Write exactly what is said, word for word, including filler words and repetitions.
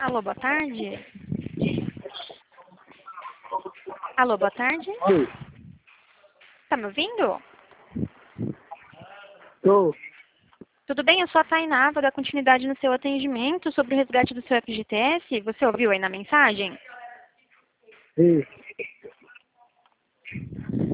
Alô, boa tarde. Alô, boa tarde. Oi, Tá me ouvindo? tô. Tudo bem? Eu sou a Tainá, vou dar continuidade no seu atendimento sobre o resgate do seu F G T S. Você ouviu aí na mensagem? Sim.